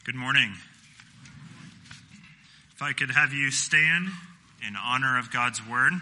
Good morning. If I could have you stand in honor of God's word.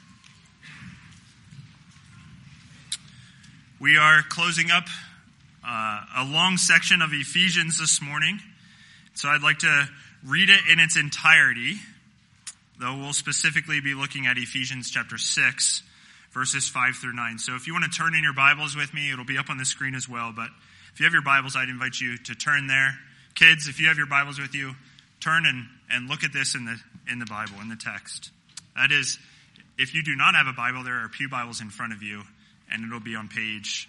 We are closing up a long section of Ephesians this morning. So I'd like to read it in its entirety, though we'll specifically be looking at Ephesians chapter 6, verses 5 through 9. So if you want to turn in your Bibles with me, it'll be up on the screen as well. But if you have your Bibles, I'd invite you to turn there. Kids, if you have your Bibles with you, turn and look at this in the Bible, in the text. That is, if you do not have a Bible, there are pew Bibles in front of you, and it'll be on page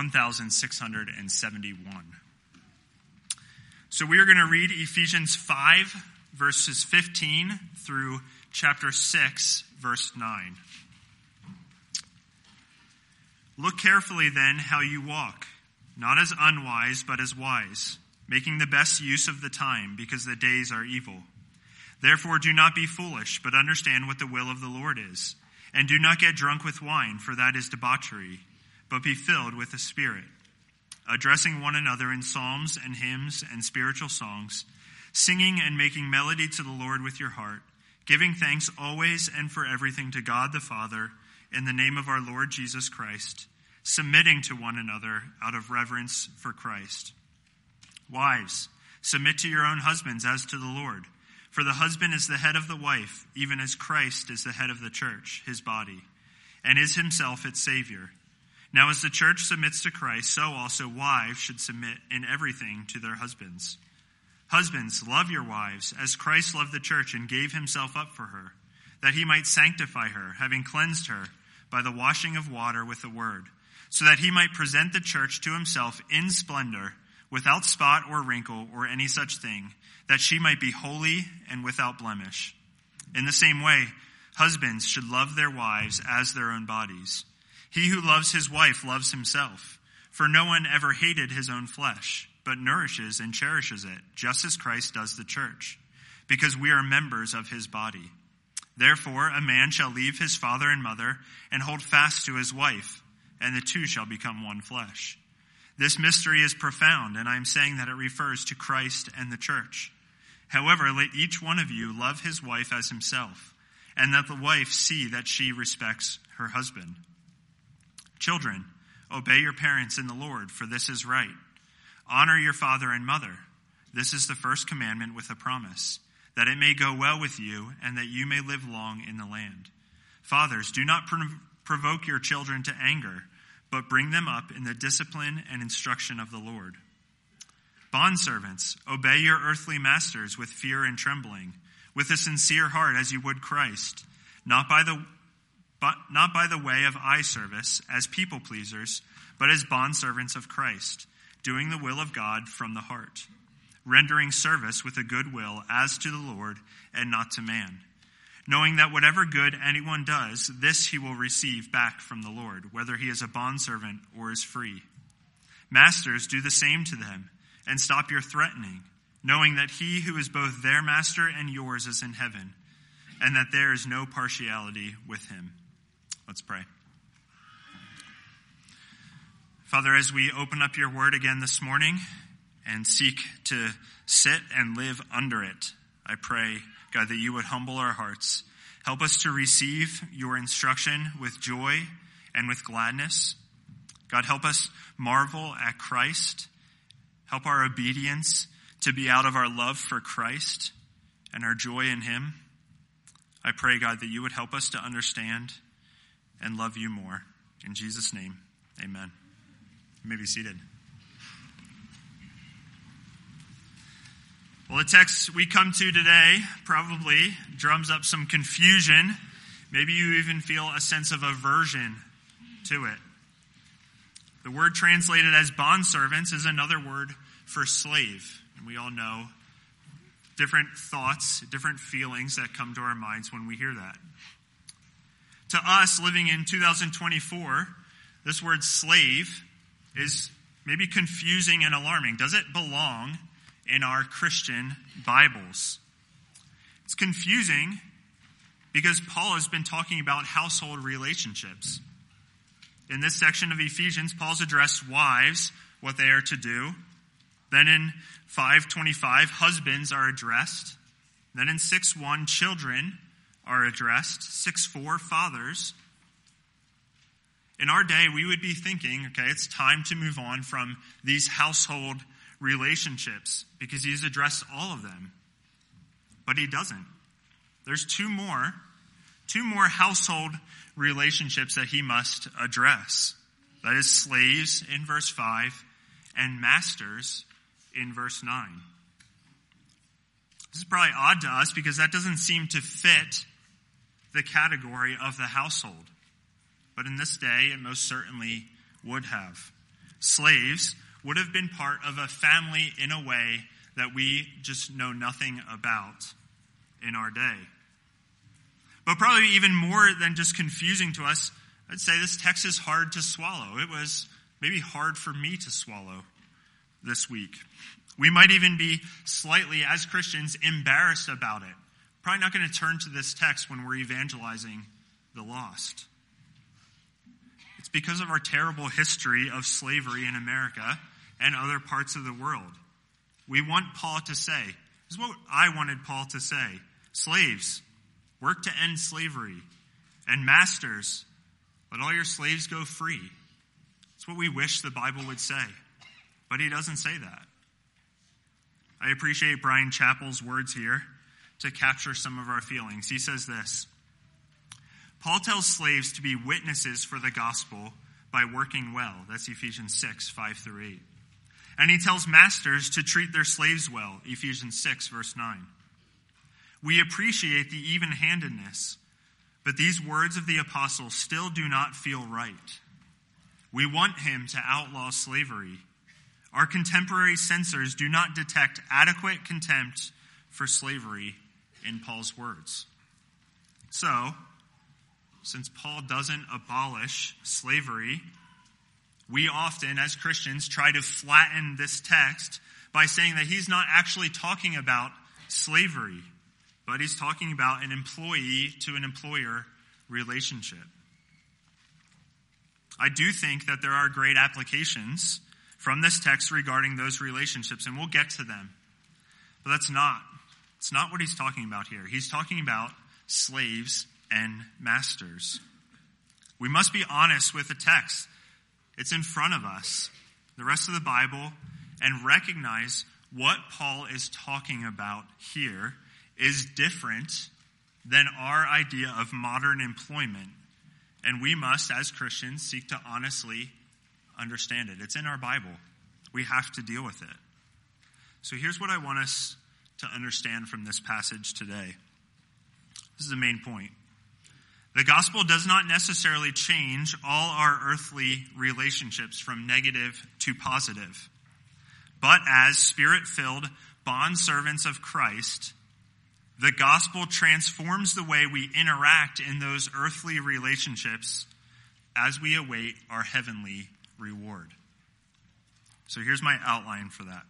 1671. So we are going to read Ephesians 5, verses 15 through chapter 6, verse 9. Look carefully then how you walk, not as unwise, but as wise, making the best use of the time, because the days are evil. Therefore do not be foolish, but understand what the will of the Lord is. And do not get drunk with wine, for that is debauchery, but be filled with the Spirit, addressing one another in psalms and hymns and spiritual songs, singing and making melody to the Lord with your heart, giving thanks always and for everything to God the Father, in the name of our Lord Jesus Christ, submitting to one another out of reverence for Christ. Wives, submit to your own husbands as to the Lord. For the husband is the head of the wife, even as Christ is the head of the church, his body, and is himself its Savior. Now as the church submits to Christ, so also wives should submit in everything to their husbands. Husbands, love your wives, as Christ loved the church and gave himself up for her, that he might sanctify her, having cleansed her by the washing of water with the word, so that he might present the church to himself in splendor, without spot or wrinkle or any such thing, that she might be holy and without blemish. In the same way, husbands should love their wives as their own bodies. He who loves his wife loves himself, for no one ever hated his own flesh, but nourishes and cherishes it, just as Christ does the church, because we are members of his body. Therefore, a man shall leave his father and mother and hold fast to his wife, and the two shall become one flesh. This mystery is profound, and I am saying that it refers to Christ and the church. However, let each one of you love his wife as himself, and let the wife see that she respects her husband. Children, obey your parents in the Lord, for this is right. Honor your father and mother. This is the first commandment with a promise, that it may go well with you, and that you may live long in the land. Fathers, do not provoke your children to anger, but bring them up in the discipline and instruction of the Lord. Bondservants, obey your earthly masters with fear and trembling, with a sincere heart as you would Christ, not by the way of eye service as people pleasers, but as bondservants of Christ, doing the will of God from the heart, rendering service with a good will as to the Lord and not to man, knowing that whatever good anyone does, this he will receive back from the Lord, whether he is a bondservant or is free. Masters, do the same to them, and stop your threatening, knowing that he who is both their master and yours is in heaven, and that there is no partiality with him. Let's pray. Father, as we open up your word again this morning and seek to sit and live under it, I pray, God, that you would humble our hearts. Help us to receive your instruction with joy and with gladness. God, help us marvel at Christ. Help our obedience to be out of our love for Christ and our joy in him. I pray, God, that you would help us to understand and love you more. In Jesus' name, amen. You may be seated. Well, the text we come to today probably drums up some confusion. Maybe you even feel a sense of aversion to it. The word translated as bondservants is another word for slave. And we all know different thoughts, different feelings that come to our minds when we hear that. To us, living in 2024, this word slave is maybe confusing and alarming. Does it belong in our Christian Bibles? It's confusing because Paul has been talking about household relationships. In this section of Ephesians, Paul's addressed wives, what they are to do. Then in 5:25, husbands are addressed. Then in 6:1, children are addressed. 6:4, fathers. In our day, we would be thinking, okay, it's time to move on from these household relationships because he's addressed all of them. But he doesn't. There's two more household relationships that he must address. That is slaves in verse 5 and masters in verse 9. This is probably odd to us because that doesn't seem to fit the category of the household. But in this day, it most certainly would have. Slaves would have been part of a family in a way that we just know nothing about in our day. But probably even more than just confusing to us, I'd say this text is hard to swallow. It was maybe hard for me to swallow this week. We might even be slightly, as Christians, embarrassed about it. Probably not going to turn to this text when we're evangelizing the lost. It's because of our terrible history of slavery in America and other parts of the world. We want Paul to say, this is what I wanted Paul to say: slaves, work to end slavery. And masters, let all your slaves go free. It's what we wish the Bible would say. But he doesn't say that. I appreciate Brian Chappell's words here to capture some of our feelings. He says this: Paul tells slaves to be witnesses for the gospel by working well. That's Ephesians 6, 5 through 8. And he tells masters to treat their slaves well. Ephesians 6, verse 9. We appreciate the even-handedness, but these words of the apostle still do not feel right. We want him to outlaw slavery. Our contemporary censors do not detect adequate contempt for slavery in Paul's words. So, since Paul doesn't abolish slavery, we often, as Christians, try to flatten this text by saying that he's not actually talking about slavery, but he's talking about an employee to an employer relationship. I do think that there are great applications from this text regarding those relationships, and we'll get to them. But it's not what he's talking about here. He's talking about slaves and masters. We must be honest with the text. It's in front of us, the rest of the Bible, and recognize what Paul is talking about here is different than our idea of modern employment. And we must, as Christians, seek to honestly understand it. It's in our Bible. We have to deal with it. So here's what I want us to understand from this passage today. This is the main point. The gospel does not necessarily change all our earthly relationships from negative to positive. But as spirit-filled bondservants of Christ, the gospel transforms the way we interact in those earthly relationships as we await our heavenly reward. So here's my outline for that.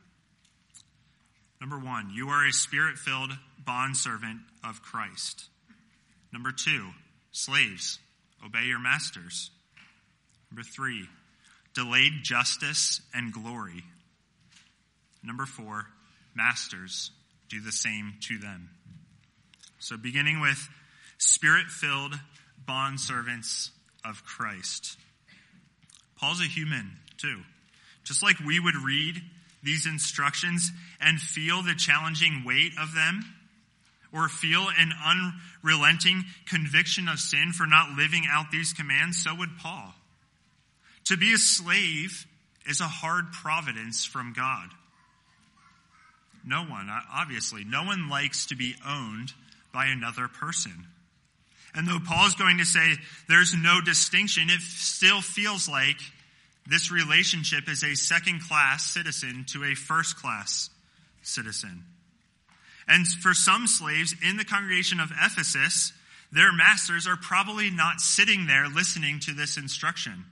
Number 1, you are a spirit-filled bondservant of Christ. Number 2, slaves, obey your masters. Number 3, delayed justice and glory. Number 4, masters, do the same to them. So beginning with spirit-filled bondservants of Christ. Paul's a human too. Just like we would read these instructions and feel the challenging weight of them, or feel an unrelenting conviction of sin for not living out these commands, so would Paul. To be a slave is a hard providence from God. No one likes to be owned by another person. And though Paul's going to say there's no distinction, it still feels like this relationship is a second-class citizen to a first-class citizen. And for some slaves in the congregation of Ephesus, their masters are probably not sitting there listening to this instruction.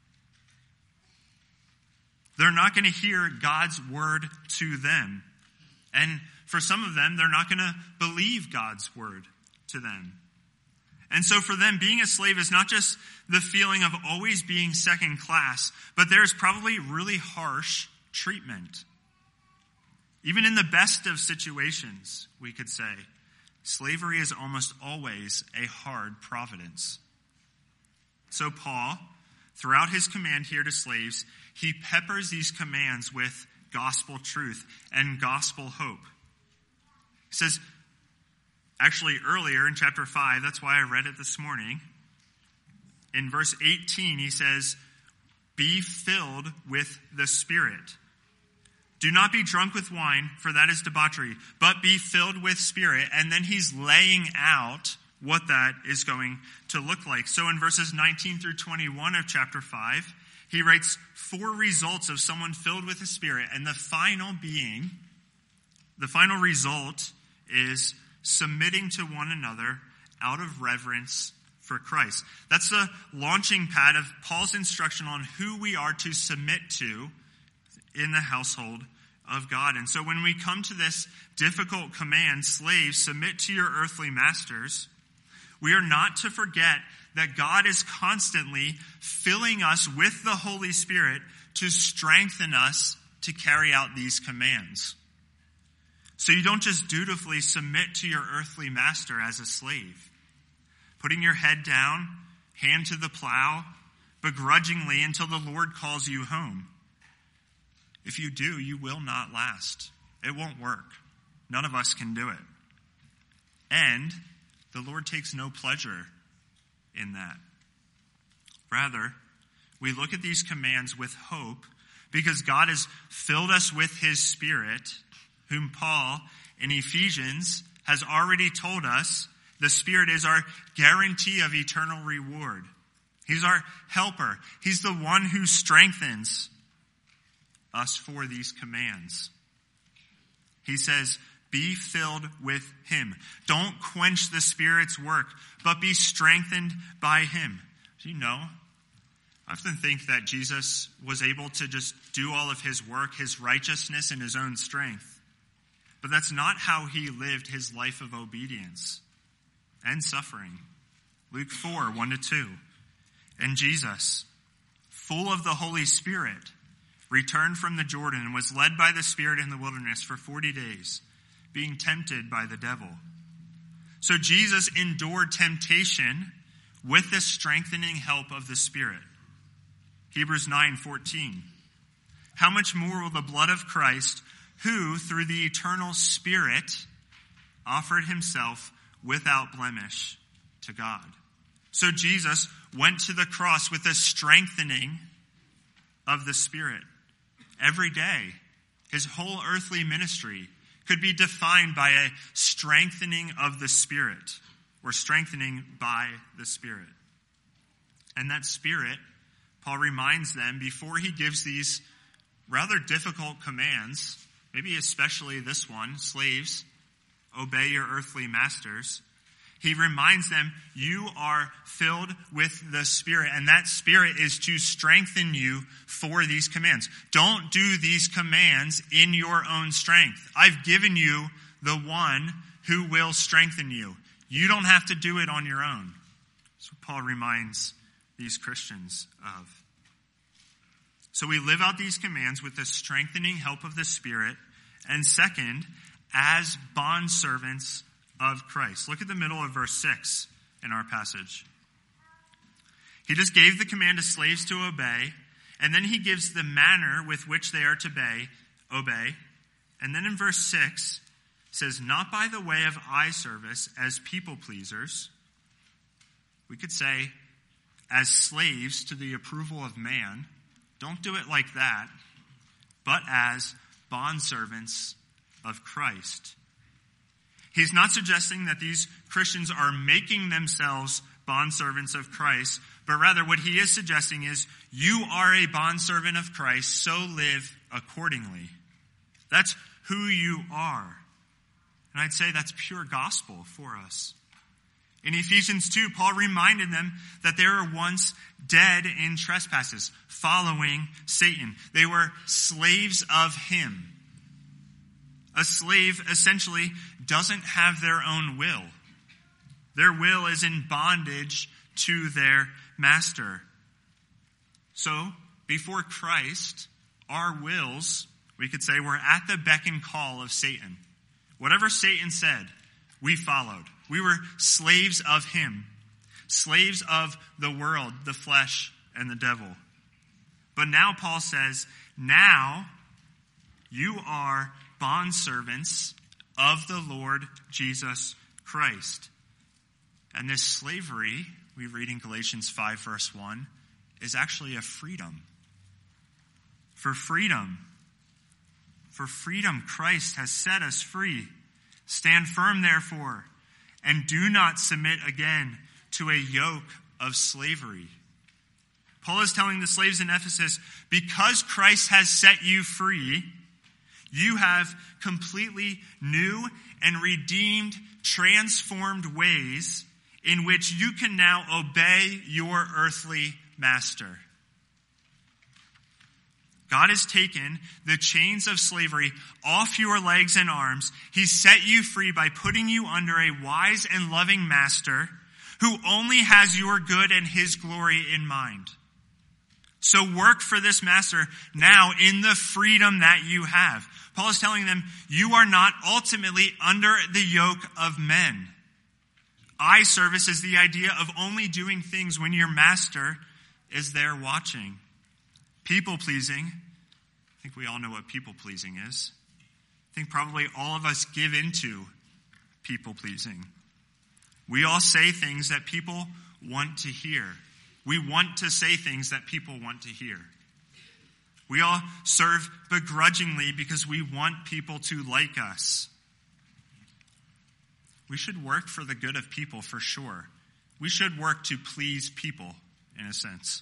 They're not going to hear God's word to them. And for some of them, they're not going to believe God's word to them. And so for them, being a slave is not just the feeling of always being second class, but there's probably really harsh treatment. Even in the best of situations, we could say, slavery is almost always a hard providence. So Paul, throughout his command here to slaves, he peppers these commands with gospel truth and gospel hope. He says, actually earlier in chapter 5, that's why I read it this morning, in verse 18 he says, be filled with the Spirit. Do not be drunk with wine, for that is debauchery, but be filled with Spirit. And then he's laying out what that is going to look like. So in verses 19 through 21 of chapter 5, he writes 4 results of someone filled with the Spirit. And the final result is submitting to one another out of reverence for Christ. That's the launching pad of Paul's instruction on who we are to submit to in the household of God. And so when we come to this difficult command, slaves, submit to your earthly masters, we are not to forget that God is constantly filling us with the Holy Spirit to strengthen us to carry out these commands. So you don't just dutifully submit to your earthly master as a slave, putting your head down, hand to the plow, begrudgingly until the Lord calls you home. If you do, you will not last. It won't work. None of us can do it. And the Lord takes no pleasure in that. Rather, we look at these commands with hope because God has filled us with his Spirit, whom Paul in Ephesians has already told us the Spirit is our guarantee of eternal reward. He's our helper. He's the one who strengthens us for these commands. He says, be filled with him. Don't quench the Spirit's work, but be strengthened by him. Do you know, I often think that Jesus was able to just do all of his work, his righteousness in his own strength. But that's not how he lived his life of obedience and suffering. Luke 4, 1-2. And Jesus, full of the Holy Spirit, returned from the Jordan and was led by the Spirit in the wilderness for 40 days, being tempted by the devil. So Jesus endured temptation with the strengthening help of the Spirit. Hebrews 9:14. How much more will the blood of Christ, who through the eternal Spirit offered himself without blemish to God. So Jesus went to the cross with a strengthening of the Spirit. Every day, his whole earthly ministry could be defined by a strengthening of the Spirit, or strengthening by the Spirit. And that Spirit, Paul reminds them before he gives these rather difficult commands, maybe especially this one, slaves, obey your earthly masters. He reminds them, you are filled with the Spirit, and that Spirit is to strengthen you for these commands. Don't do these commands in your own strength. I've given you the one who will strengthen you. You don't have to do it on your own. That's what Paul reminds these Christians of. So we live out these commands with the strengthening help of the Spirit, and second, as bondservants of Christ. Look at the middle of verse 6 in our passage. He just gave the command to slaves to obey, and then he gives the manner with which they are to obey. And then in verse 6, it says, not by the way of eye service as people pleasers. We could say, as slaves to the approval of man. Don't do it like that, but as bondservants of Christ. He's not suggesting that these Christians are making themselves bondservants of Christ, but rather what he is suggesting is you are a bondservant of Christ, so live accordingly. That's who you are. And I'd say that's pure gospel for us. In Ephesians 2, Paul reminded them that they were once dead in trespasses, following Satan. They were slaves of him. A slave essentially doesn't have their own will. Their will is in bondage to their master. So, before Christ, our wills We could say we're at the beck and call of Satan. Whatever Satan said, we followed. We were slaves of him, slaves of the world, the flesh, and the devil. But now Paul says, now you are bondservants of the Lord Jesus Christ. And this slavery, we read in Galatians 5, verse 1, is actually a freedom. For freedom, Christ has set us free. Stand firm, therefore, and do not submit again to a yoke of slavery. Paul is telling the slaves in Ephesus, because Christ has set you free, you have completely new and redeemed, transformed ways in which you can now obey your earthly master. God has taken the chains of slavery off your legs and arms. He set you free by putting you under a wise and loving master who only has your good and his glory in mind. So work for this master now in the freedom that you have. Paul is telling them, you are not ultimately under the yoke of men. Eye service is the idea of only doing things when your master is there watching. People-pleasing. I think we all know what people-pleasing is. I think probably all of us give into people-pleasing. We all say things that people want to hear. We want to say things that people want to hear. We all serve begrudgingly because we want people to like us. We should work for the good of people for sure. We should work to please people in a sense.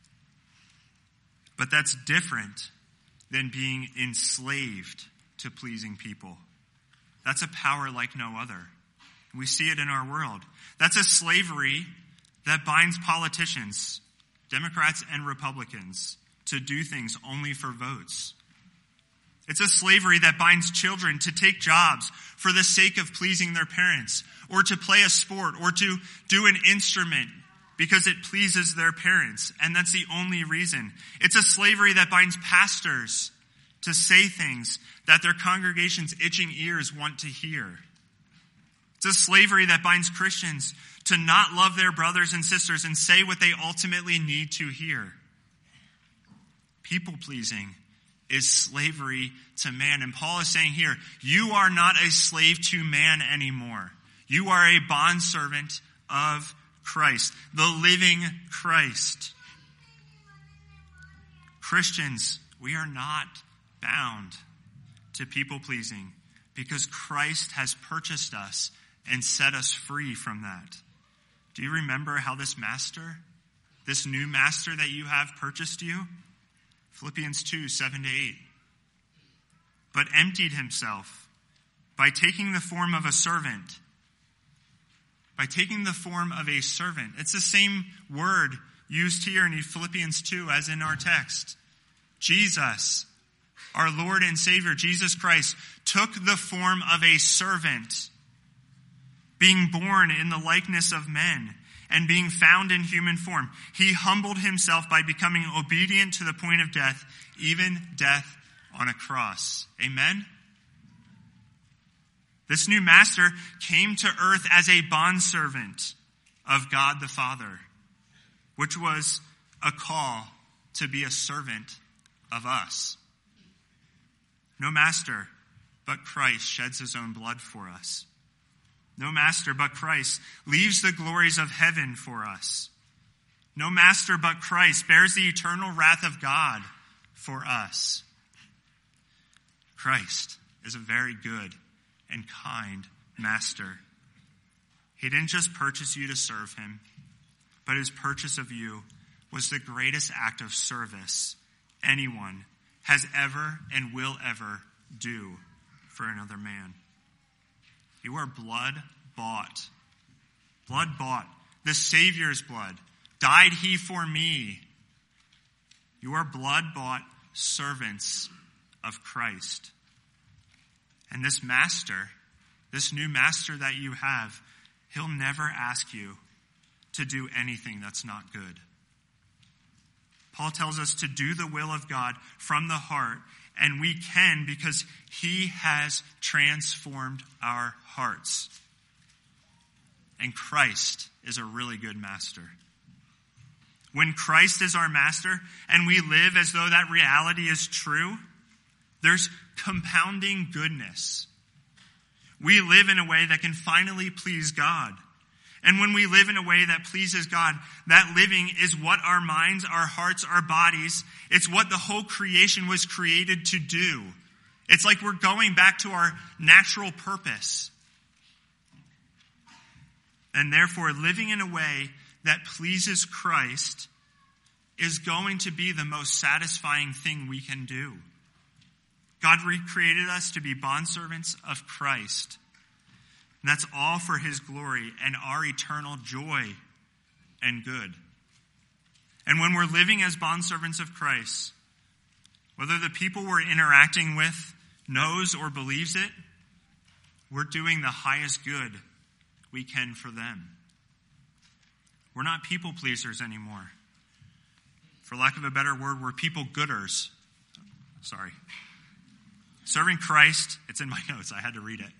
But that's different than being enslaved to pleasing people. That's a power like no other. We see it in our world. That's a slavery that binds politicians, Democrats and Republicans, to do things only for votes. It's a slavery that binds children to take jobs for the sake of pleasing their parents, or to play a sport, or to do an instrument because it pleases their parents, and that's the only reason. It's a slavery that binds pastors to say things that their congregation's itching ears want to hear. It's a slavery that binds Christians to not love their brothers and sisters and say what they ultimately need to hear. People-pleasing is slavery to man. And Paul is saying here, you are not a slave to man anymore. You are a bondservant of Christ, the living Christ. Christians, we are not bound to people-pleasing because Christ has purchased us and set us free from that. Do you remember how this new master that you have purchased you? Philippians 2, 7-8. But emptied himself by taking the form of a servant. By taking the form of a servant. It's the same word used here in Philippians 2 as in our text. Jesus, our Lord and Savior, Jesus Christ, took the form of a servant, being born in the likeness of men, and being found in human form. He humbled himself by becoming obedient to the point of death, even death on a cross. Amen? This new master came to earth as a bondservant of God the Father, which was a call to be a servant of us. No master but Christ sheds his own blood for us. No master but Christ leaves the glories of heaven for us. No master but Christ bears the eternal wrath of God for us. Christ is a very good and kind master. He didn't just purchase you to serve him, but his purchase of you was the greatest act of service anyone has ever and will ever do for another man. You are blood bought. Blood bought. The Savior's blood. Died he for me. You are blood bought servants of Christ. And this master, this new master that you have, he'll never ask you to do anything that's not good. Paul tells us to do the will of God from the heart And we can because he has transformed our hearts. And Christ is a really good master. When Christ is our master and we live as though that reality is true, there's compounding goodness. We live in a way that can finally please God. And when we live in a way that pleases God, that living is what our minds, our hearts, our bodies, it's what the whole creation was created to do. It's like we're going back to our natural purpose. And therefore, living in a way that pleases Christ is going to be the most satisfying thing we can do. God recreated us to be bondservants of Christ. And that's all for his glory and our eternal joy and good. And when we're living as bondservants of Christ, whether the people we're interacting with knows or believes it, we're doing the highest good we can for them. We're not people pleasers anymore. For lack of a better word, we're people gooders. Sorry. Serving Christ, it's in my notes, I had to read it.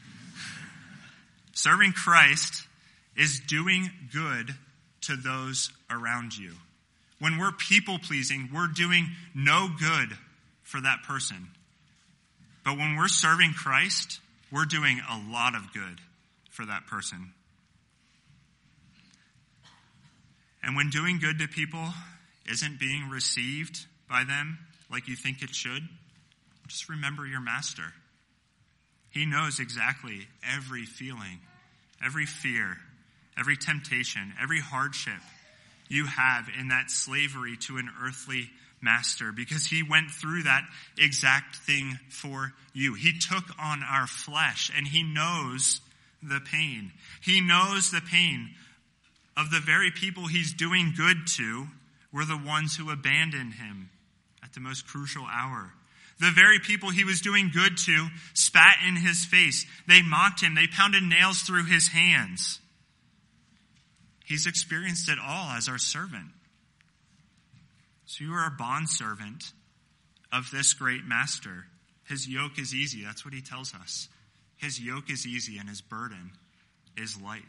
Serving Christ is doing good to those around you. When we're people-pleasing, we're doing no good for that person. But when we're serving Christ, we're doing a lot of good for that person. And when doing good to people isn't being received by them like you think it should, just remember your master. He knows exactly every feeling, every fear, every temptation, every hardship you have in that slavery to an earthly master, because he went through that exact thing for you. He took on our flesh, and he knows the pain. He knows the pain of the very people he's doing good to were the ones who abandoned him at the most crucial hour. The very people he was doing good to spat in his face. They mocked him. They pounded nails through his hands. He's experienced it all as our servant. So you are a bondservant of this great master. His yoke is easy. That's what he tells us. His yoke is easy and his burden is light.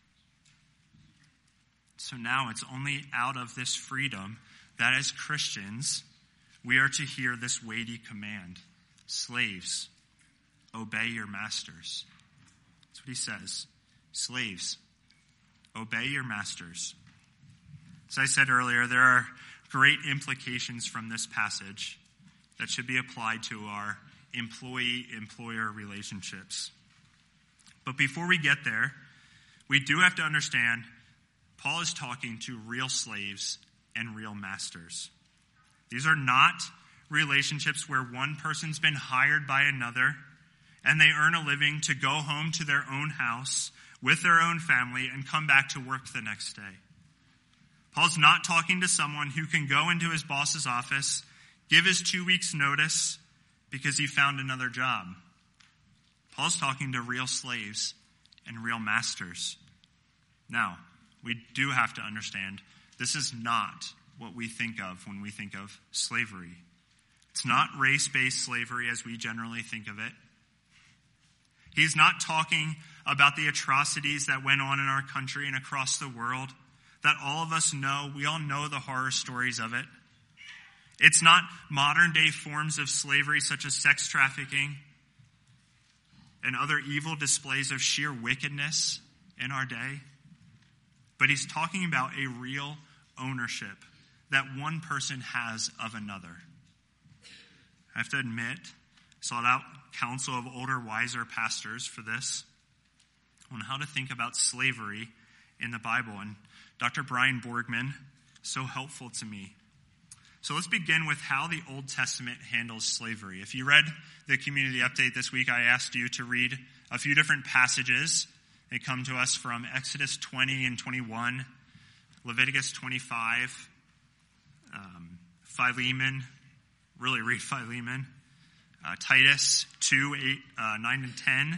So now it's only out of this freedom that as Christians, we are to hear this weighty command. Slaves, obey your masters. That's what he says. Slaves, obey your masters. As I said earlier, there are great implications from this passage that should be applied to our employee-employer relationships. But before we get there, we do have to understand Paul is talking to real slaves and real masters. These are not relationships where one person's been hired by another and they earn a living to go home to their own house with their own family and come back to work the next day. Paul's not talking to someone who can go into his boss's office, give his 2 weeks notice because he found another job. Paul's talking to real slaves and real masters. Now, we do have to understand this is not what we think of when we think of slavery. It's not race-based slavery as we generally think of it. He's not talking about the atrocities that went on in our country and across the world that all of us know. We all know the horror stories of it. It's not modern-day forms of slavery such as sex trafficking and other evil displays of sheer wickedness in our day. But he's talking about a real ownership that one person has of another. I have to admit, I sought out counsel of older, wiser pastors for this on how to think about slavery in the Bible. And Dr. Brian Borgman, so helpful to me. So let's begin with how the Old Testament handles slavery. If you read the community update this week, I asked you to read a few different passages. They come to us from Exodus 20 and 21, Leviticus 25, Philemon, really read Philemon, Titus 2, 9 and 10.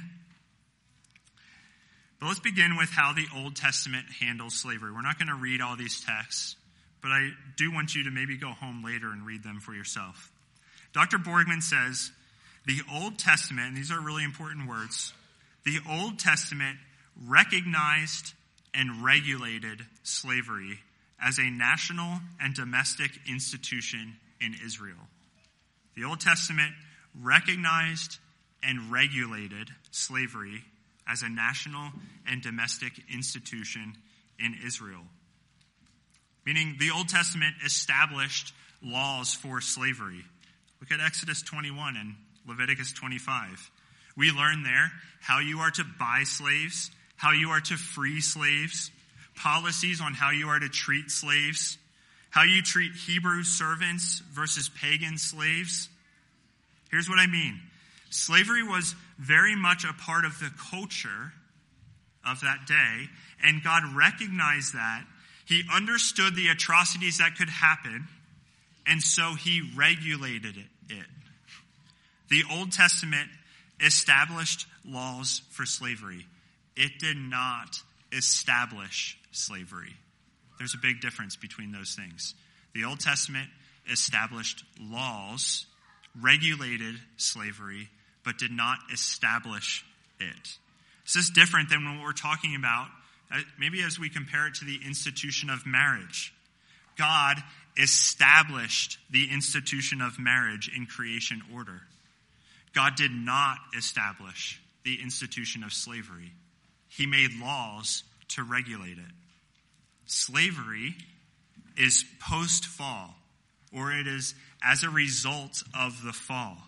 But let's begin with how the Old Testament handles slavery. We're not going to read all these texts, but I do want you to maybe go home later and read them for yourself. Dr. Borgman says, the Old Testament, and these are really important words, the Old Testament recognized and regulated slavery as a national and domestic institution in Israel. The Old Testament recognized and regulated slavery as a national and domestic institution in Israel. Meaning the Old Testament established laws for slavery. Look at Exodus 21 and Leviticus 25. We learn there how you are to buy slaves, how you are to free slaves, policies on how you are to treat slaves, how you treat Hebrew servants versus pagan slaves. Here's what I mean. Slavery was very much a part of the culture of that day, and God recognized that. He understood the atrocities that could happen, and so he regulated it. The Old Testament established laws for slavery. It did not establish slavery. There's a big difference between those things. The Old Testament established laws, regulated slavery, but did not establish it. This is different than what we're talking about, maybe as we compare it to the institution of marriage. God established the institution of marriage in creation order. God did not establish the institution of slavery. He made laws to regulate it. Slavery is post-fall, or it is as a result of the fall.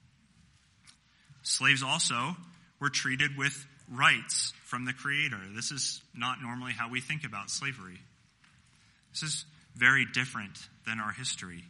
Slaves also were treated with rights from the Creator. This is not normally how we think about slavery. This is very different than our history.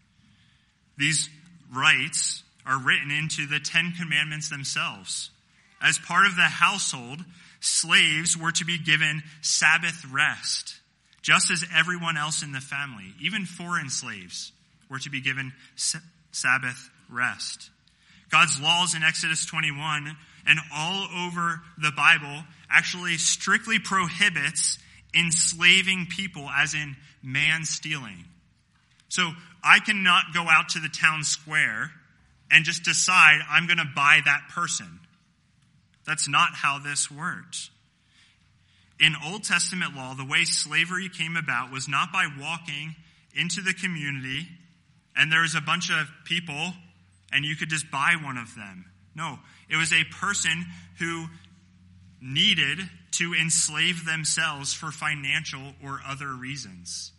These rights are written into the Ten Commandments themselves. As part of the household, slaves were to be given Sabbath rest, just as everyone else in the family. Even foreign slaves were to be given Sabbath rest. God's laws in Exodus 21 and all over the Bible actually strictly prohibits enslaving people, as in man stealing. So I cannot go out to the town square and just decide I'm going to buy that person. That's not how this works. In Old Testament law, the way slavery came about was not by walking into the community and there was a bunch of people and you could just buy one of them. No, it was a person who needed to enslave themselves for financial or other reasons.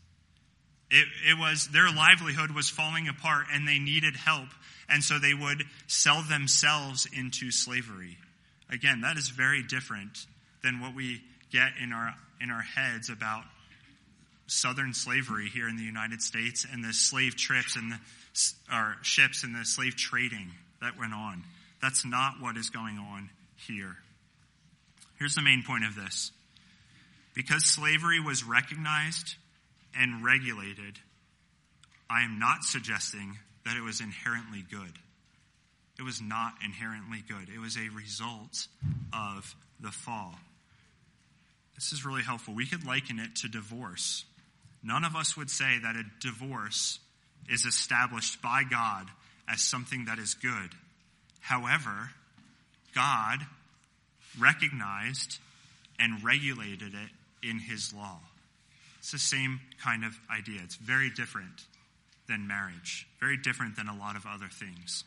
It was their livelihood was falling apart and they needed help, and so they would sell themselves into slavery. Again, that is very different than what we get in our heads about Southern slavery here in the United States and the slave trips and our ships and the slave trading that went on. That's not what is going on here. Here's the main point of this. Because slavery was recognized and regulated, I am not suggesting that it was inherently good. It was not inherently good. It was a result of the fall. This is really helpful. We could liken it to divorce. None of us would say that a divorce is established by God as something that is good. However, God recognized and regulated it in his law. It's the same kind of idea. It's very different than marriage, very different than a lot of other things.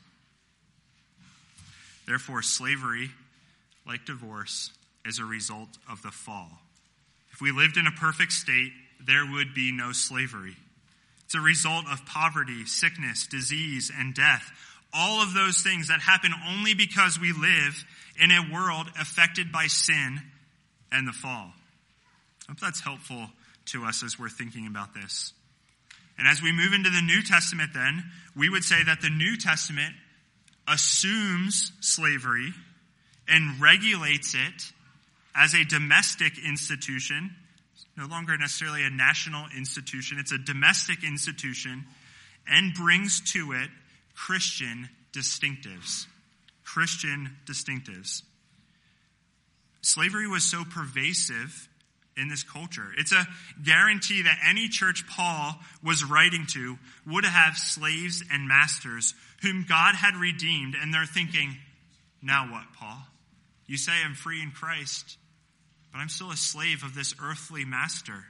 Therefore, slavery, like divorce, is a result of the fall. If we lived in a perfect state, there would be no slavery. It's a result of poverty, sickness, disease, and death. All of those things that happen only because we live in a world affected by sin and the fall. I hope that's helpful to us as we're thinking about this. And as we move into the New Testament then, we would say that the New Testament assumes slavery and regulates it as a domestic institution, no longer necessarily a national institution. It's a domestic institution, and brings to it Christian distinctives. Christian distinctives. Slavery was so pervasive in this culture. It's a guarantee that any church Paul was writing to would have slaves and masters whom God had redeemed, and they're thinking, now what, Paul? You say I'm free in Christ, but I'm still a slave of this earthly master.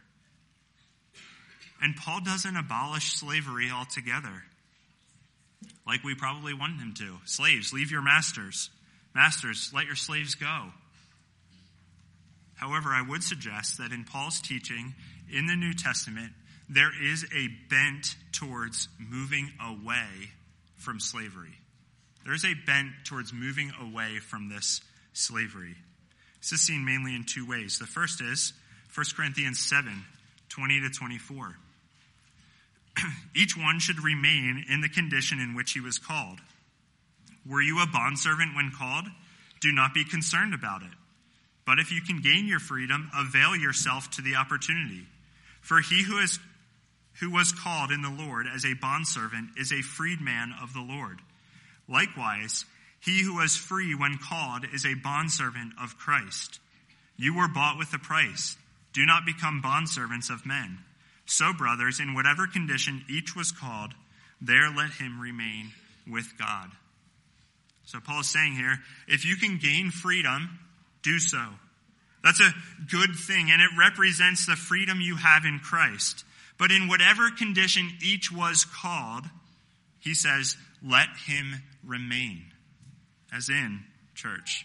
And Paul doesn't abolish slavery altogether, like we probably want him to. Slaves, leave your masters. Masters, let your slaves go. However, I would suggest that in Paul's teaching in the New Testament, there is a bent towards moving away from slavery. There is a bent towards moving away from this slavery. This is seen mainly in two ways. The first is 1 Corinthians 7:20-24. Each one should remain in the condition in which he was called. Were you a bondservant when called? Do not be concerned about it. But if you can gain your freedom, avail yourself to the opportunity. For he who was called in the Lord as a bondservant is a freedman of the Lord. Likewise, he who was free when called is a bondservant of Christ. You were bought with a price. Do not become bondservants of men. So, brothers, in whatever condition each was called, there let him remain with God. So Paul is saying here, if you can gain freedom, do so. That's a good thing, and it represents the freedom you have in Christ. But in whatever condition each was called, he says, let him remain, as in church.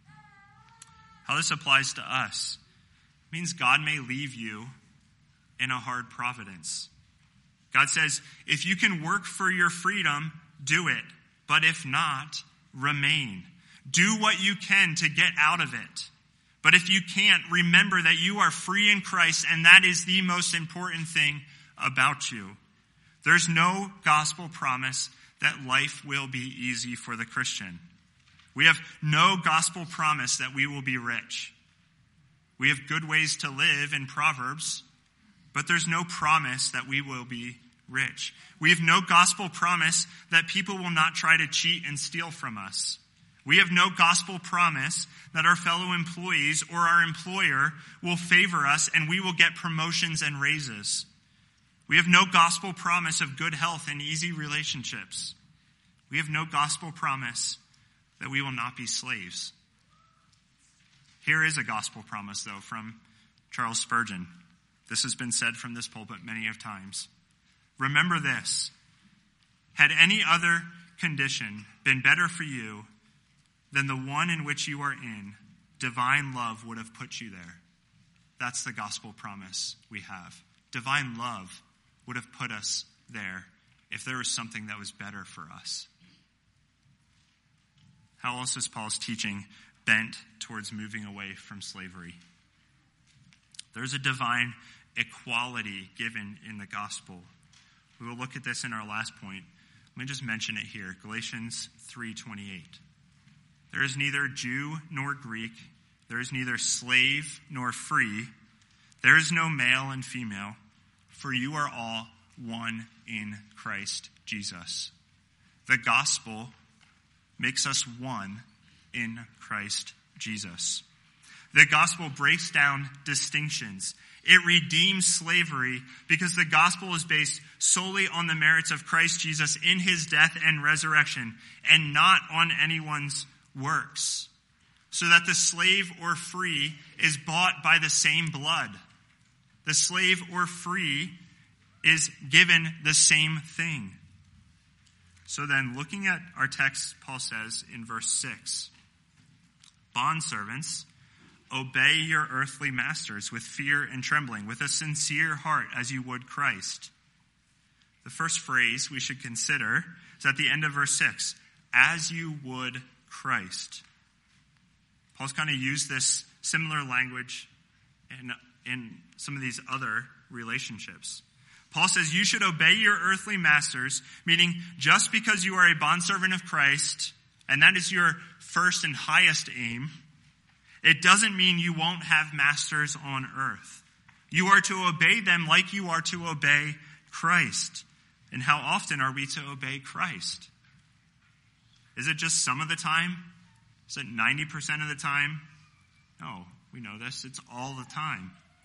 How this applies to us means God may leave you in a hard providence. God says, if you can work for your freedom, do it. But if not, remain. Do what you can to get out of it. But if you can't, remember that you are free in Christ, and that is the most important thing about you. There's no gospel promise that life will be easy for the Christian. We have no gospel promise that we will be rich. We have good ways to live in Proverbs, but there's no promise that we will be rich. We have no gospel promise that people will not try to cheat and steal from us. We have no gospel promise that our fellow employees or our employer will favor us and we will get promotions and raises. We have no gospel promise of good health and easy relationships. We have no gospel promise that we will not be slaves. Here is a gospel promise, though, from Charles Spurgeon. This has been said from this pulpit many of times. Remember this: had any other condition been better for you than the one in which you are in, divine love would have put you there. That's the gospel promise we have. Divine love would have put us there if there was something that was better for us. How else is Paul's teaching bent towards moving away from slavery? There's a divine equality given in the gospel. We will look at this in our last point. Let me just mention it here. Galatians 3:28. There is neither Jew nor Greek. There is neither slave nor free. There is no male and female, for you are all one in Christ Jesus. The gospel makes us one in Christ Jesus. The gospel breaks down distinctions. It redeems slavery because the gospel is based solely on the merits of Christ Jesus in his death and resurrection, and not on anyone's works, so that the slave or free is bought by the same blood. The slave or free is given the same thing. So then, looking at our text, Paul says in verse 6, bondservants, obey your earthly masters with fear and trembling, with a sincere heart as you would Christ. The first phrase we should consider is at the end of verse 6, as you would Christ. Paul's kind of used this similar language in some of these other relationships. Paul says you should obey your earthly masters, meaning just because you are a bondservant of Christ, and that is your first and highest aim, it doesn't mean you won't have masters on earth. You are to obey them like you are to obey Christ. And how often are we to obey Christ? Is it just some of the time? Is it 90% of the time? No, we know this. It's all the time.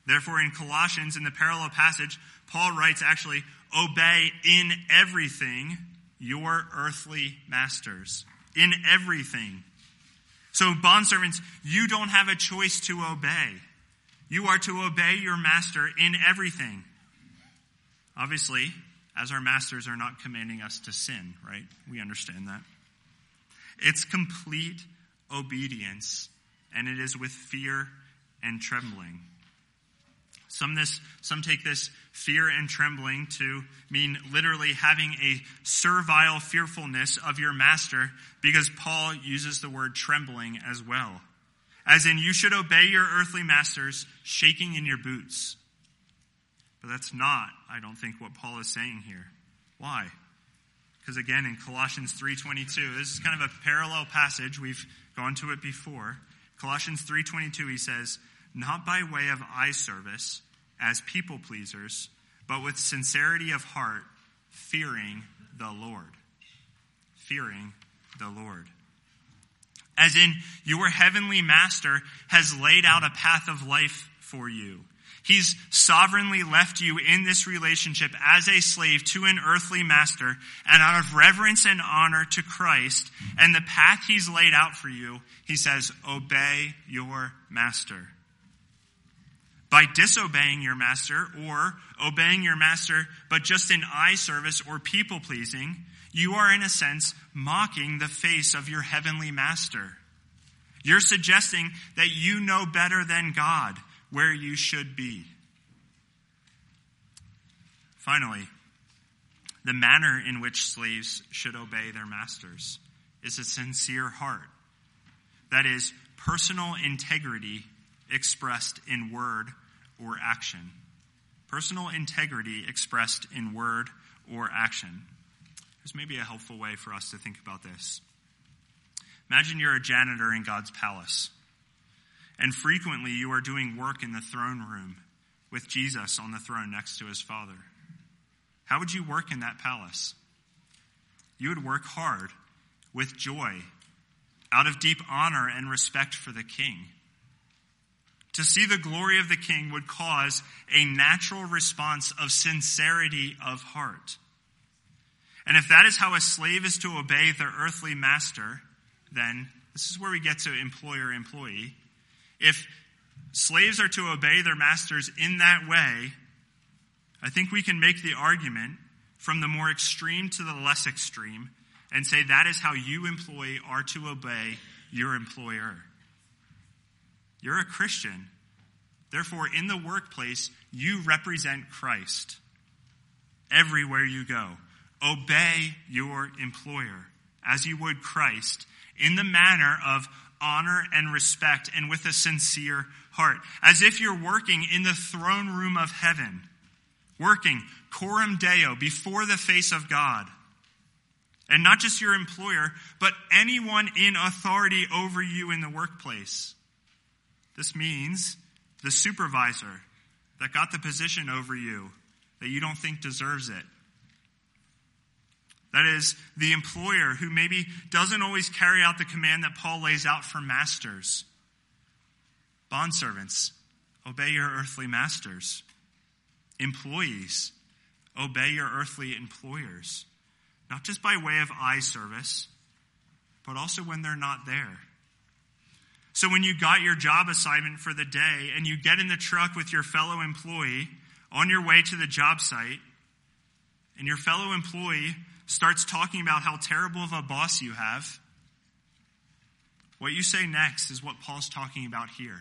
Therefore, in Colossians, in the parallel passage, Paul writes actually, obey in everything your earthly masters. In everything. So, bondservants, you don't have a choice to obey. You are to obey your master in everything. Obviously, as our masters are not commanding us to sin, right? We understand that. It's complete obedience, and it is with fear and trembling. Some take this fear and trembling to mean literally having a servile fearfulness of your master, because Paul uses the word trembling as well. As in, you should obey your earthly masters, shaking in your boots. But that's not, I don't think, what Paul is saying here. Why? Because again, in Colossians 3:22, this is kind of a parallel passage. We've gone to it before. Colossians 3:22, he says, not by way of eye service as people pleasers, but with sincerity of heart, fearing the Lord. Fearing the Lord. As in, your heavenly master has laid out a path of life for you. He's sovereignly left you in this relationship as a slave to an earthly master, and out of reverence and honor to Christ and the path he's laid out for you, he says, obey your master. By disobeying your master or obeying your master, but just in eye service or people pleasing, you are in a sense mocking the face of your heavenly master. You're suggesting that you know better than God where you should be. Finally, the manner in which slaves should obey their masters is a sincere heart. That is, personal integrity expressed in word or action. Personal integrity expressed in word or action. There's maybe a helpful way for us to think about this. Imagine you're a janitor in God's palace, and frequently you are doing work in the throne room with Jesus on the throne next to his Father. How would you work in that palace? You would work hard, with joy, out of deep honor and respect for the king. To see the glory of the king would cause a natural response of sincerity of heart. And if that is how a slave is to obey their earthly master, then this is where we get to employer-employee. If slaves are to obey their masters in that way, I think we can make the argument from the more extreme to the less extreme and say that is how you, employee, are to obey your employer. You're a Christian. Therefore, in the workplace, you represent Christ. Everywhere you go, obey your employer as you would Christ in the manner of honor and respect and with a sincere heart. As if you're working in the throne room of heaven. Working coram Deo before the face of God. And not just your employer, but anyone in authority over you in the workplace. This means the supervisor that got the position over you that you don't think deserves it. That is, the employer who maybe doesn't always carry out the command that Paul lays out for masters. Bondservants, obey your earthly masters. Employees, obey your earthly employers. Not just by way of eye service, but also when they're not there. So when you got your job assignment for the day and you get in the truck with your fellow employee on your way to the job site, and your fellow employee starts talking about how terrible of a boss you have, what you say next is what Paul's talking about here.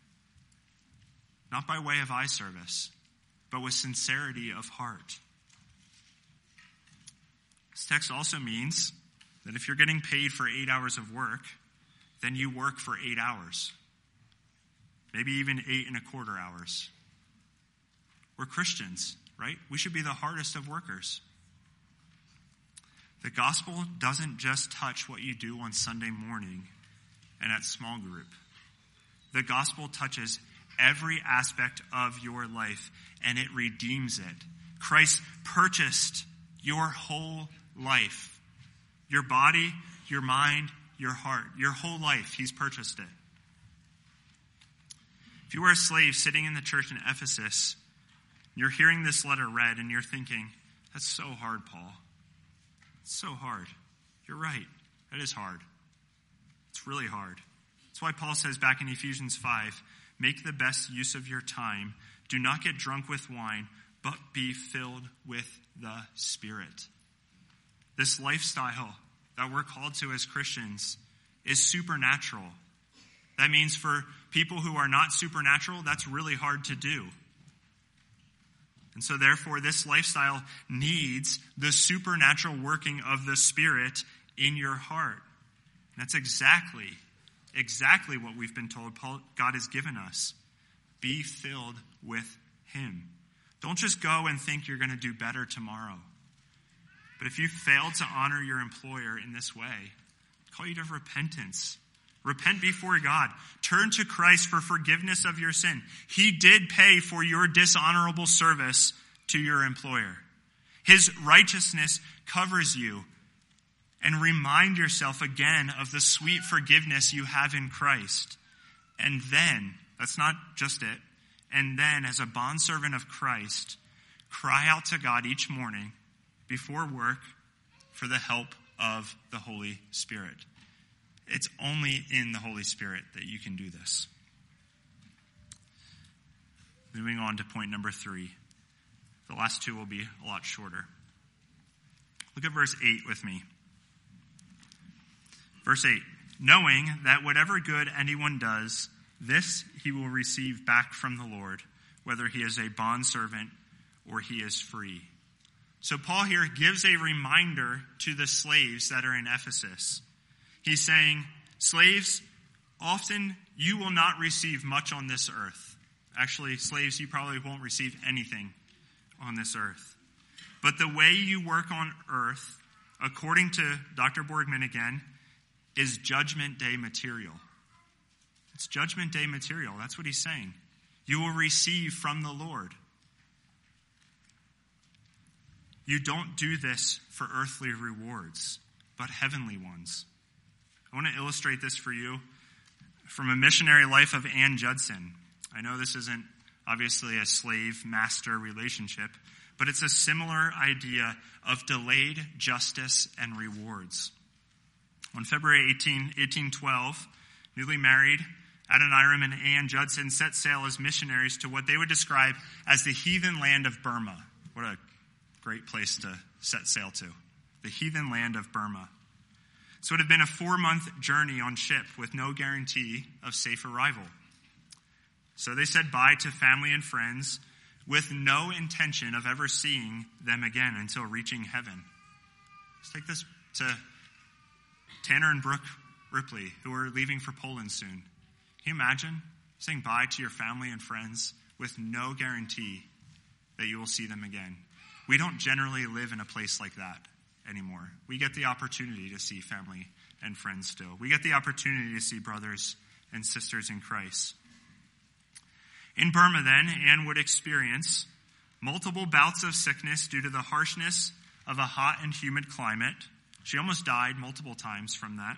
Not by way of eye service, but with sincerity of heart. This text also means that if you're getting paid for 8 hours of work, then you work for 8 hours. Maybe even 8.25 hours. We're Christians, right? We should be the hardest of workers. The gospel doesn't just touch what you do on Sunday morning and at small group. The gospel touches every aspect of your life, and it redeems it. Christ purchased your whole life. Your body, your mind, your heart, your whole life. He's purchased it. If you were a slave sitting in the church in Ephesus, you're hearing this letter read and you're thinking, that's so hard, Paul. It's so hard. You're right. That is hard. It's really hard. That's why Paul says back in Ephesians 5, make the best use of your time. Do not get drunk with wine, but be filled with the Spirit. This lifestyle that we're called to as Christians is supernatural. That means for people who are not supernatural, that's really hard to do. And so therefore, this lifestyle needs the supernatural working of the Spirit in your heart. And that's exactly what we've been told God has given us. Be filled with Him. Don't just go and think you're going to do better tomorrow. But if you fail to honor your employer in this way, I call you to repentance. Repent before God. Turn to Christ for forgiveness of your sin. He did pay for your dishonorable service to your employer. His righteousness covers you. And remind yourself again of the sweet forgiveness you have in Christ. And then, that's not just it, and then as a bondservant of Christ, cry out to God each morning before work for the help of the Holy Spirit. It's only in the Holy Spirit that you can do this. Moving on to point number 3. The last two will be a lot shorter. Look at verse 8 with me. Verse 8, knowing that whatever good anyone does, this he will receive back from the Lord, whether he is a bondservant or he is free. So Paul here gives a reminder to the slaves that are in Ephesus. He's saying, slaves, often you will not receive much on this earth. Actually, slaves, you probably won't receive anything on this earth. But the way you work on earth, according to Dr. Borgman again, is judgment day material. It's judgment day material. That's what he's saying. You will receive from the Lord. You don't do this for earthly rewards, but heavenly ones. I want to illustrate this for you from a missionary life of Ann Judson. I know this isn't obviously a slave-master relationship, but it's a similar idea of delayed justice and rewards. On February 18, 1812, newly married, Adoniram and Ann Judson set sail as missionaries to what they would describe as the heathen land of Burma. What a great place to set sail to. The heathen land of Burma. So it had been a 4-month journey on ship with no guarantee of safe arrival. So they said bye to family and friends with no intention of ever seeing them again until reaching heaven. Let's take this to Tanner and Brooke Ripley, who are leaving for Poland soon. Can you imagine saying bye to your family and friends with no guarantee that you will see them again? We don't generally live in a place like that anymore. We get the opportunity to see family and friends still. We get the opportunity to see brothers and sisters in Christ. In Burma, then, Anne would experience multiple bouts of sickness due to the harshness of a hot and humid climate. She almost died multiple times from that.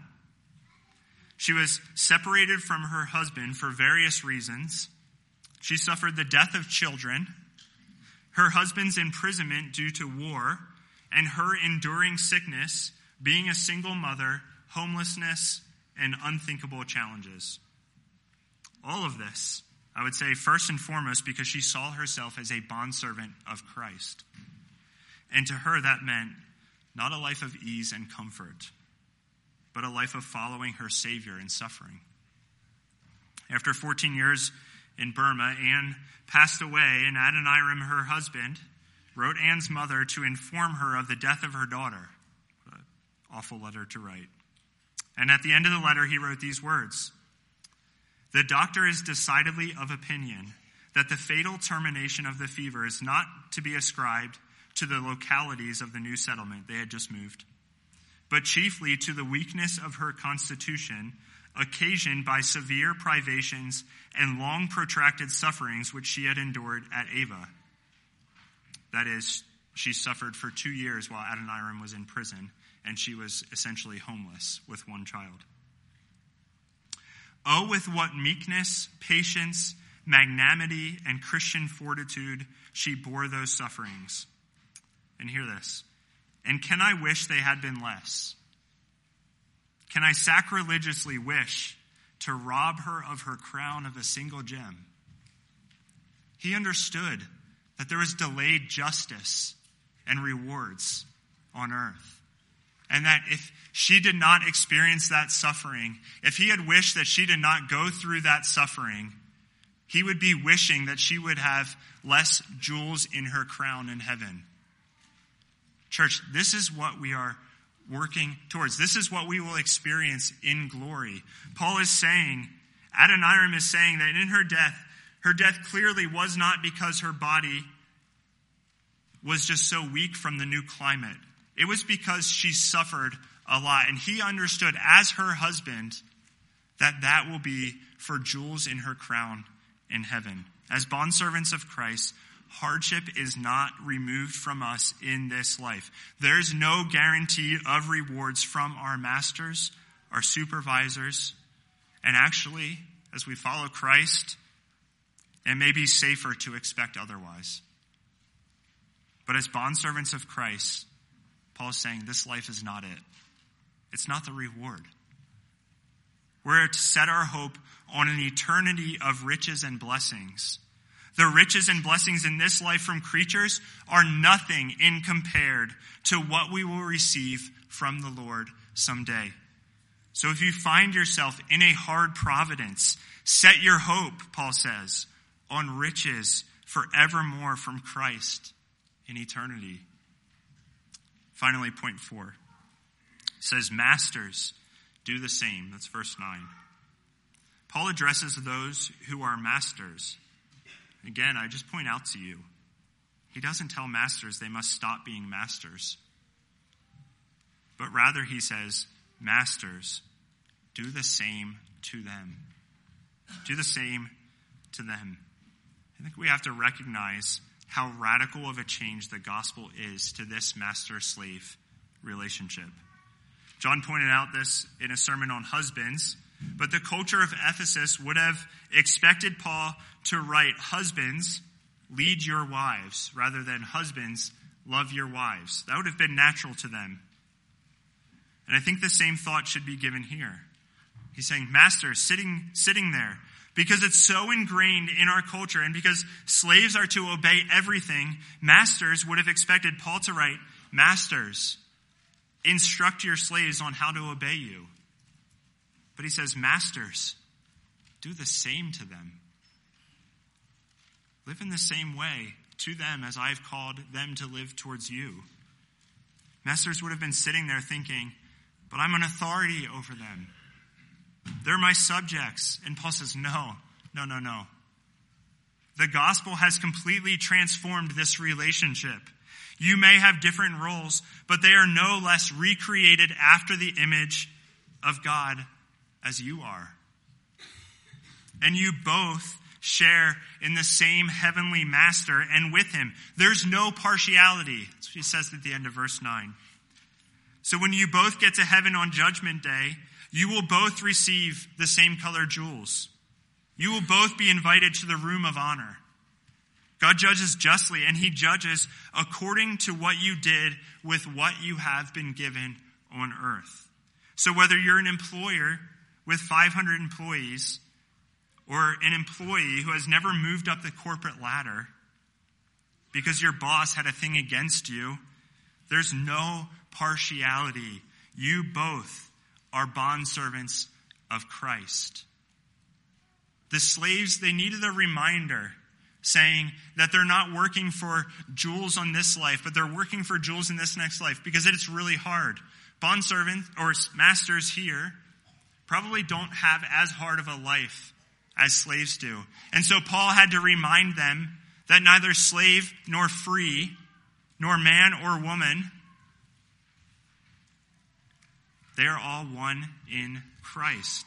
She was separated from her husband for various reasons. She suffered the death of children, her husband's imprisonment due to war, and her enduring sickness, being a single mother, homelessness, and unthinkable challenges. All of this, I would say, first and foremost, because she saw herself as a bondservant of Christ. And to her, that meant not a life of ease and comfort, but a life of following her Savior in suffering. After 14 years in Burma, Anne passed away, and Adoniram, her husband, wrote Anne's mother to inform her of the death of her daughter. What an awful letter to write. And at the end of the letter, he wrote these words: "The doctor is decidedly of opinion that the fatal termination of the fever is not to be ascribed to the localities of the new settlement," they had just moved, "but chiefly to the weakness of her constitution, occasioned by severe privations and long protracted sufferings which she had endured at Ava." That is, she suffered for 2 years while Adoniram was in prison, and she was essentially homeless with one child. "Oh, with what meekness, patience, magnanimity, and Christian fortitude, she bore those sufferings. And hear this. And can I wish they had been less? Can I sacrilegiously wish to rob her of her crown of a single gem? He understood that there was delayed justice and rewards on earth. And that if she did not experience that suffering, if he had wished that she did not go through that suffering, he would be wishing that she would have less jewels in her crown in heaven. Church, this is what we are working towards. This is what we will experience in glory. Paul is saying, Adoniram is saying that in her death clearly was not because her body was just so weak from the new climate. It was because she suffered a lot. And he understood as her husband that will be for jewels in her crown in heaven. As bondservants of Christ, hardship is not removed from us in this life. There's no guarantee of rewards from our masters, our supervisors. And actually, as we follow Christ, it may be safer to expect otherwise. But as bondservants of Christ, Paul is saying this life is not it. It's not the reward. We're to set our hope on an eternity of riches and blessings. The riches and blessings in this life from creatures are nothing in compared to what we will receive from the Lord someday. So if you find yourself in a hard providence, set your hope, Paul says, on riches forevermore from Christ in eternity. Finally, point 4. It says, Masters, do the same. That's verse 9. Paul addresses those who are masters. Again, I just point out to you, he doesn't tell masters they must stop being masters. But rather he says, Masters, do the same to them. Do the same to them. I think we have to recognize how radical of a change the gospel is to this master-slave relationship. John pointed out this in a sermon on husbands, but the culture of Ephesus would have expected Paul to write, Husbands, lead your wives, rather than husbands, love your wives. That would have been natural to them. And I think the same thought should be given here. He's saying, Masters, sitting there, because it's so ingrained in our culture and because slaves are to obey everything, masters would have expected Paul to write, Masters, instruct your slaves on how to obey you. But he says, Masters, do the same to them. Live in the same way to them as I've called them to live towards you. Masters would have been sitting there thinking, but I'm an authority over them. They're my subjects. And Paul says, no. The gospel has completely transformed this relationship. You may have different roles, but they are no less recreated after the image of God as you are. And you both share in the same heavenly master and with him. There's no partiality. That's what he says at the end of verse 9. So when you both get to heaven on Judgment Day, you will both receive the same color jewels. You will both be invited to the room of honor. God judges justly, and he judges according to what you did with what you have been given on earth. So whether you're an employer with 500 employees or an employee who has never moved up the corporate ladder because your boss had a thing against you, there's no partiality. You both are bondservants of Christ. The slaves, they needed a reminder saying that they're not working for jewels on this life, but they're working for jewels in this next life because it's really hard. Bondservants or masters here probably don't have as hard of a life as slaves do. And so Paul had to remind them that neither slave nor free, nor man or woman, they are all one in Christ.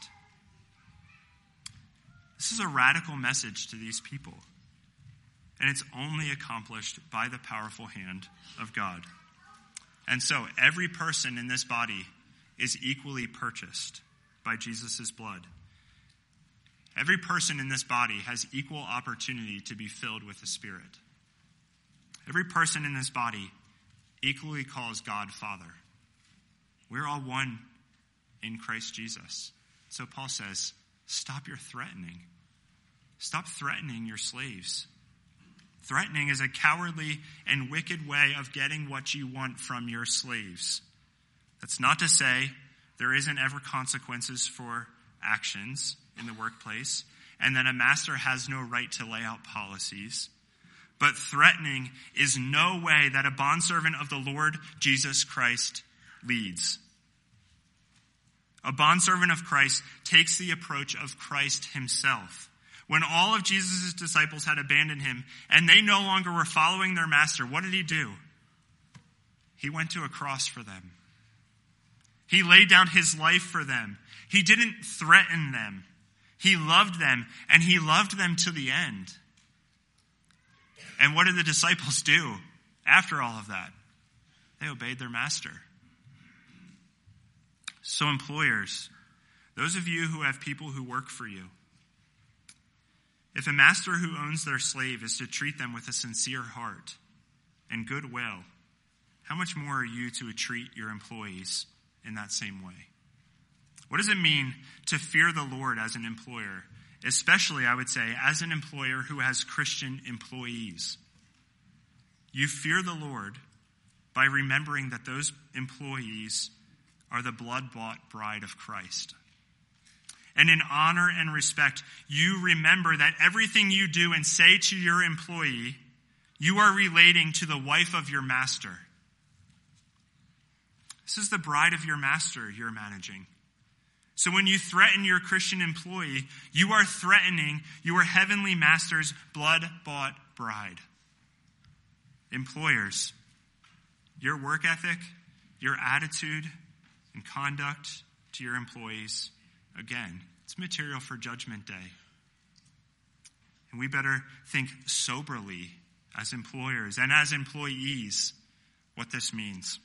This is a radical message to these people. And it's only accomplished by the powerful hand of God. And so every person in this body is equally purchased by Jesus' blood. Every person in this body has equal opportunity to be filled with the Spirit. Every person in this body equally calls God Father. We're all one in Christ Jesus. So Paul says, stop your threatening. Stop threatening your slaves. Threatening is a cowardly and wicked way of getting what you want from your slaves. That's not to say there isn't ever consequences for actions in the workplace, and that a master has no right to lay out policies. But threatening is no way that a bondservant of the Lord Jesus Christ leads. A bondservant of Christ takes the approach of Christ himself. When all of Jesus' disciples had abandoned him and they no longer were following their master, what did he do? He went to a cross for them. He laid down his life for them. He didn't threaten them. He loved them, and he loved them to the end. And what did the disciples do after all of that? They obeyed their master. So employers, those of you who have people who work for you, if a master who owns their slave is to treat them with a sincere heart and goodwill, how much more are you to treat your employees in that same way? What does it mean to fear the Lord as an employer? Especially, I would say, as an employer who has Christian employees. You fear the Lord by remembering that those employees are the blood-bought bride of Christ. And in honor and respect, you remember that everything you do and say to your employee, you are relating to the wife of your master. This is the bride of your master you're managing. So when you threaten your Christian employee, you are threatening your heavenly master's blood-bought bride. Employers, your work ethic, your attitude and conduct to your employees, again, it's material for Judgment Day. And we better think soberly as employers and as employees what this means.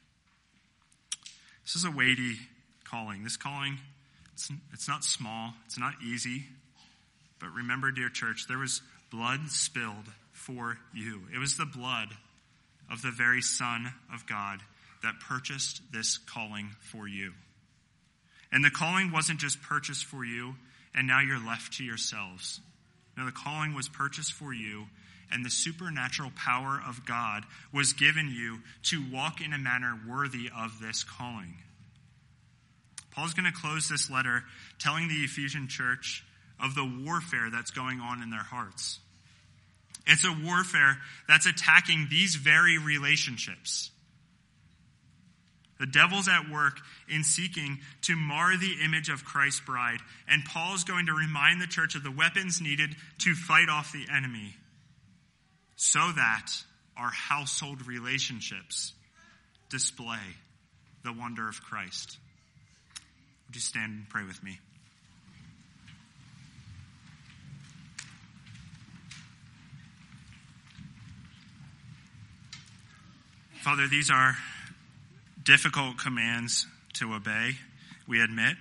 This is a weighty calling. This calling, it's not small, it's not easy. But remember, dear church, there was blood spilled for you. It was the blood of the very Son of God that purchased this calling for you. And the calling wasn't just purchased for you, and now you're left to yourselves. No, the calling was purchased for you, and the supernatural power of God was given you to walk in a manner worthy of this calling. Paul's going to close this letter telling the Ephesian church of the warfare that's going on in their hearts. It's a warfare that's attacking these very relationships. The devil's at work in seeking to mar the image of Christ's bride, and Paul's going to remind the church of the weapons needed to fight off the enemy so that our household relationships display the wonder of Christ. Would you stand and pray with me? Father, these are difficult commands to obey, we admit.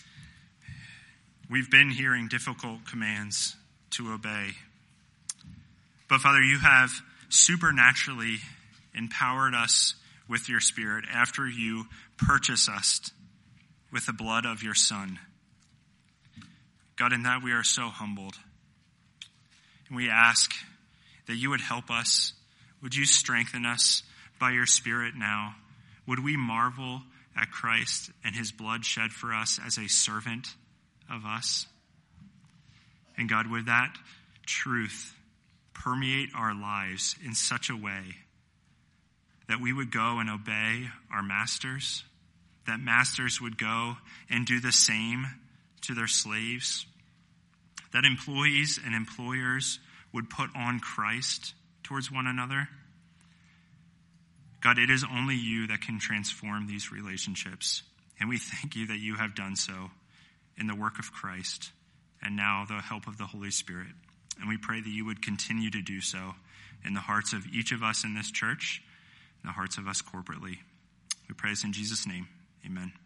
We've been hearing difficult commands to obey. But Father, you have supernaturally empowered us with your Spirit after you purchase us with the blood of your Son. God, in that we are so humbled. And we ask that you would help us. Would you strengthen us by your Spirit now? Would we marvel at Christ and his blood shed for us as a servant of us? And God, would that truth permeate our lives in such a way that we would go and obey our masters, that masters would go and do the same to their slaves, that employees and employers would put on Christ towards one another. God, it is only you that can transform these relationships. And we thank you that you have done so in the work of Christ and now the help of the Holy Spirit. And we pray that you would continue to do so in the hearts of each of us in this church, in the hearts of us corporately. We pray this in Jesus' name. Amen.